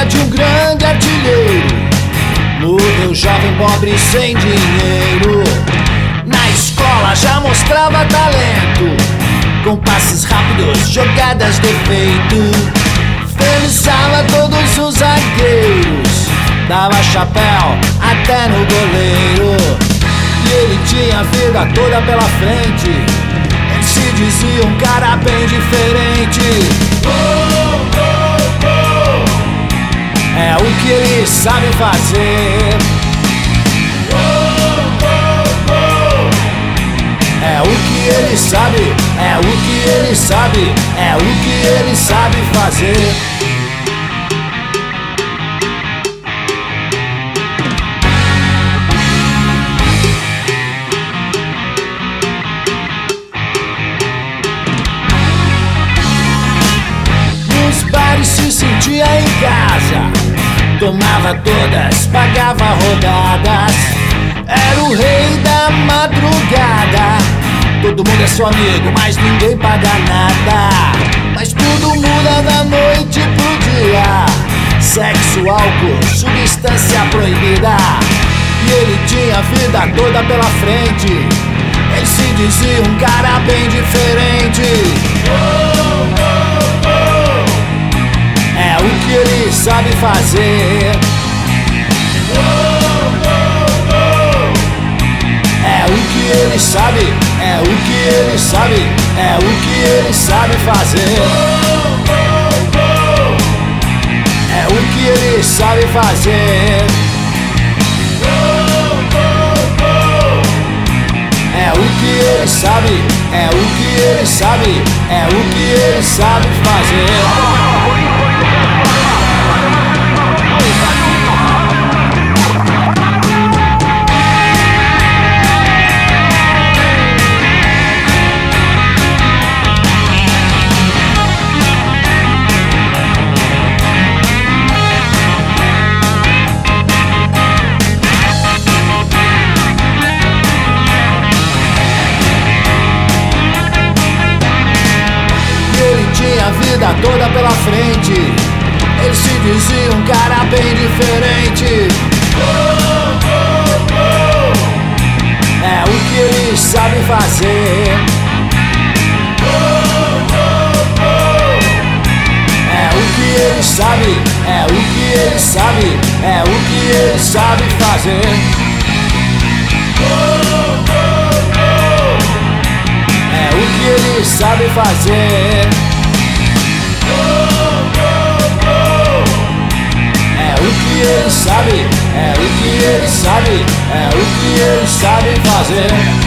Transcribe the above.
de um grande artilheiro. Morreu jovem, pobre, sem dinheiro. Na escola já mostrava talento, com passes rápidos, jogadas de efeito. Felizava todos os zagueiros, dava chapéu até no goleiro. E ele tinha a vida toda pela frente, ele se dizia um cara bem diferente. É o que ele sabe fazer. É o que ele sabe, é o que ele sabe, é o que ele sabe fazer. Nos bares se sentia em casa, tomava todas, pagava rodadas. Era o rei da madrugada. Todo mundo é seu amigo, mas ninguém paga nada. Mas tudo muda da noite pro dia. Sexo, álcool, substância proibida. E ele tinha a vida toda pela frente, ele se dizia um cara bem diferente. É o que ele sabe fazer. É o que ele sabe, é o que ele sabe, é o que ele sabe fazer. É o que ele sabe fazer. É o que ele sabe, é o que ele sabe, é o que ele sabe fazer. A vida toda pela frente, ele se dizia um cara bem diferente. É o que ele sabe fazer. É o que ele sabe, é o que ele sabe, é o que ele sabe fazer. É o que ele sabe fazer. É o que ele sabe, é o que ele sabe, é o que ele sabe fazer.